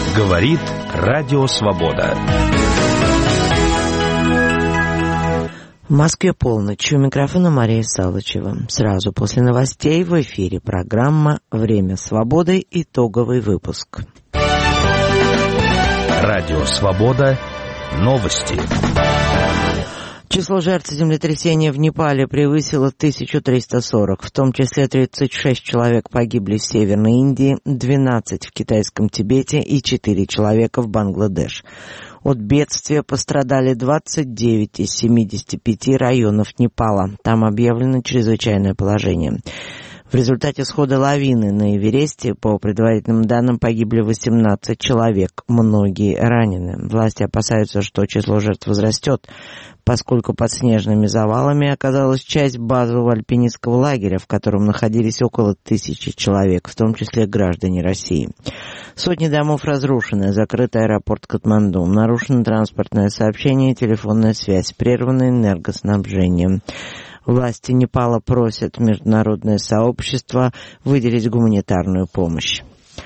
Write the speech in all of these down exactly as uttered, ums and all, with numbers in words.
Говорит Радио Свобода. В Москве полночь. У микрофона Мария Салычева. Сразу после новостей в эфире программа «Время свободы». Итоговый выпуск. Радио Свобода. Новости. Число жертв землетрясения в Непале превысило тысячу триста сорок. В том числе тридцать шесть человек погибли в Северной Индии, двенадцать в китайском Тибете и четыре человека в Бангладеш. От бедствия пострадали двадцать девять из семидесяти пяти районов Непала. Там объявлено чрезвычайное положение. В результате схода лавины на Эвересте, по предварительным данным, погибли восемнадцать человек, многие ранены. Власти опасаются, что число жертв возрастет, поскольку под снежными завалами оказалась часть базового альпинистского лагеря, в котором находились около тысячи человек, в том числе граждане России. Сотни домов разрушены, закрыт аэропорт Катманду, нарушено транспортное сообщение и телефонная связь, прервано энергоснабжение. Власти Непала просят международное сообщество выделить гуманитарную помощь.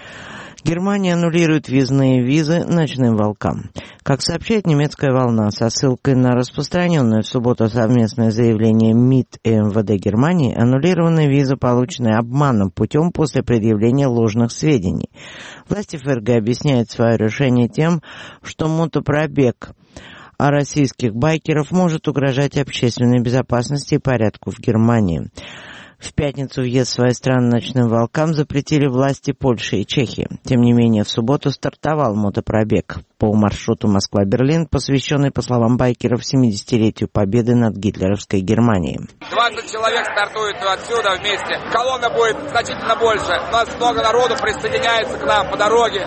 Германия аннулирует въездные визы ночным волкам. Как сообщает немецкая «Волна» со ссылкой на распространенное в субботу совместное заявление МИД и МВД Германии, аннулированы визы, полученные обманным путем после предъявления ложных сведений. Власти ФРГ объясняют свое решение тем, что мотопробег а российских байкеров может угрожать общественной безопасности и порядку в Германии. В пятницу въезд в свои страны ночным волкам запретили власти Польши и Чехии. Тем не менее, в субботу стартовал мотопробег по маршруту Москва-Берлин, посвященный, по словам байкеров, семидесятилетию победы над гитлеровской Германией. двадцать человек стартует отсюда вместе. Колонна будет значительно больше. У нас много народу присоединяется к нам по дороге.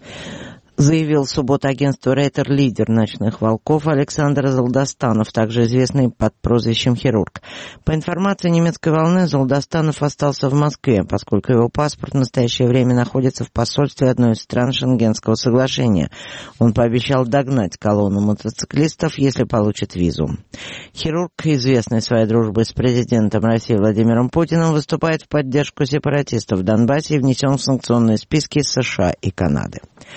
Заявил в субботу агентству Рейтер лидер ночных волков Александр Золдостанов, также известный под прозвищем «Хирург». По информации немецкой «Волны», Золдостанов остался в Москве, поскольку его паспорт в настоящее время находится в посольстве одной из стран Шенгенского соглашения. Он пообещал догнать колонну мотоциклистов, если получит визу. «Хирург», известный своей дружбой с президентом России Владимиром Путиным, выступает в поддержку сепаратистов в Донбассе и внесен в санкционные списки США и Канады.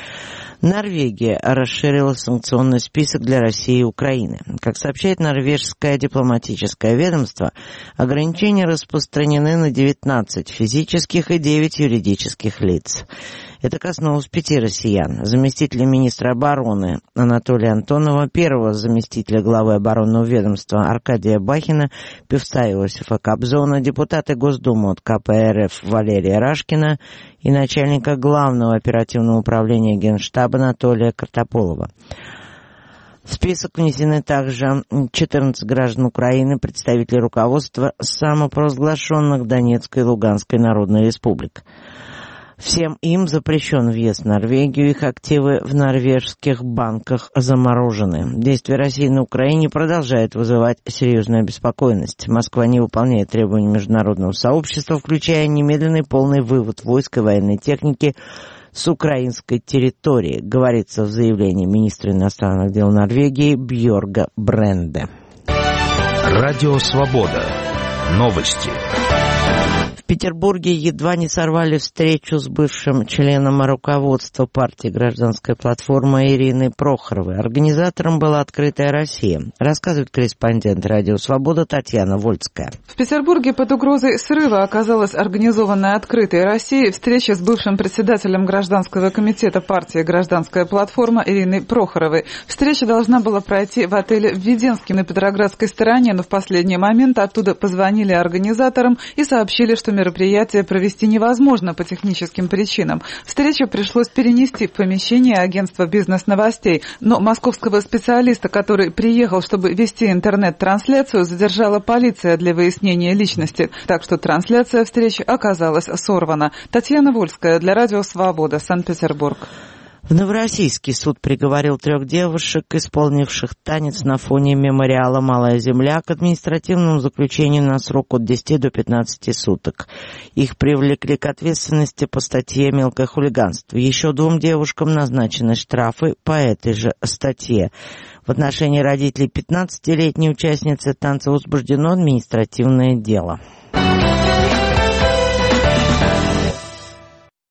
Норвегия расширила санкционный список для России и Украины. Как сообщает норвежское дипломатическое ведомство, ограничения распространены на девятнадцать физических и девять юридических лиц. Это коснулось пяти россиян: заместителя министра обороны Анатолия Антонова, первого заместителя главы оборонного ведомства Аркадия Бахина, певца Иосифа Кобзона, депутата Госдумы от ка пэ эр эф Валерия Рашкина и начальника Главного оперативного управления Генштаба Анатолия Картополова. В список внесены также четырнадцать граждан Украины, представители руководства самопровозглашенных Донецкой и Луганской народной республик. Всем им запрещен въезд в Норвегию, их активы в норвежских банках заморожены. Действия России на Украине продолжают вызывать серьезную обеспокоенность. Москва не выполняет требования международного сообщества, включая немедленный полный вывод войск и военной техники с украинской территории, говорится в заявлении министра иностранных дел Норвегии Бьорга Бренде. Радио Свобода. Новости. В Петербурге едва не сорвали встречу с бывшим членом руководства партии «Гражданская платформа» Ириной Прохоровой. Организатором была «Открытая Россия», рассказывает корреспондент «Радио Свобода» Татьяна Вольская. В Петербурге под угрозой срыва оказалась организованная «Открытая Россия» встреча с бывшим председателем Гражданского комитета партии «Гражданская платформа» Ириной Прохоровой. Встреча должна была пройти в отеле «Введенский» на Петроградской стороне, но в последний момент оттуда позвонили организаторам и сообщили, что мероприятие провести невозможно по техническим причинам. Встречу пришлось перенести в помещение агентства «Бизнес-новостей», но московского специалиста, который приехал, чтобы вести интернет-трансляцию, задержала полиция для выяснения личности, так что трансляция встречи оказалась сорвана. Татьяна Вольская для Радио Свобода, Санкт-Петербург. В Новороссийске суд приговорил трех девушек, исполнивших танец на фоне мемориала «Малая земля», к административному заключению на срок от десяти до пятнадцати суток. Их привлекли к ответственности по статье «Мелкое хулиганство». Еще двум девушкам назначены штрафы по этой же статье. В отношении родителей пятнадцатилетней участницы танца возбуждено административное дело.